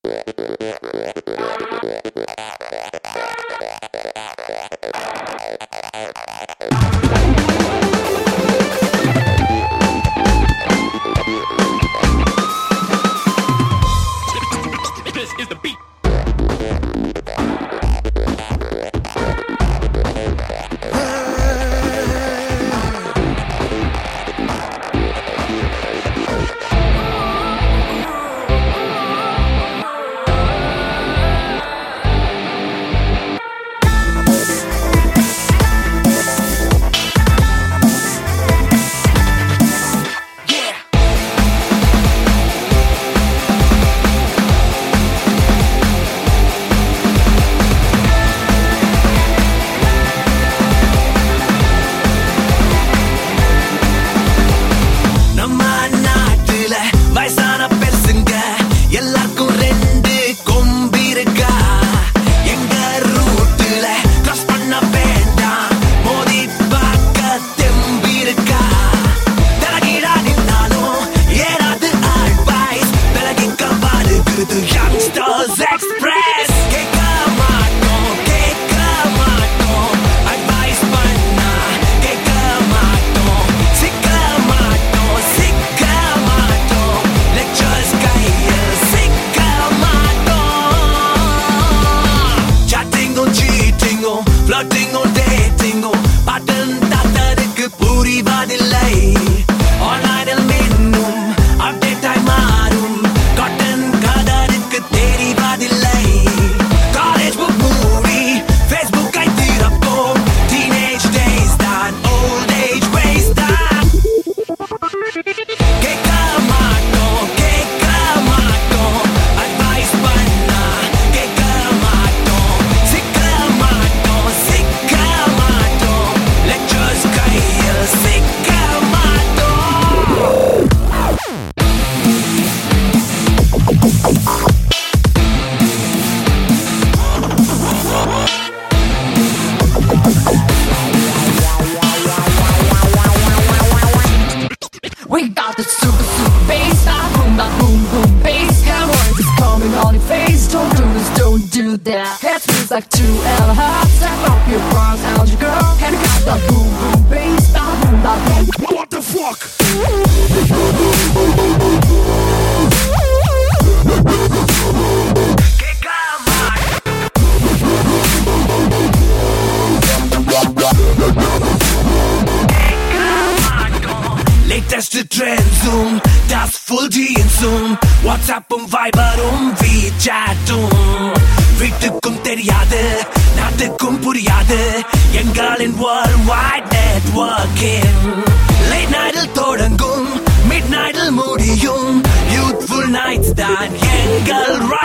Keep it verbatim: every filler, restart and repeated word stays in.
We got the super super bass, that boom that boom boom bass. Hammer is coming on your face. Don't do this, don't do that. It feels like two L hearts. Step up your bronze algae girl. And you got that boom boom bass, that boom that boom. What the fuck? Latest Trendsum, das Full-Jeansum, WhatsAppum, Viberum, WeChatum. வீட்டுக்கும் தெரியாது, நாட்டுக்கும் புரியாது, எங்களின் worldwide networking. Late nightல் தொடங்கும், midnightல் முடியும், youthful nights தான் எங்கள்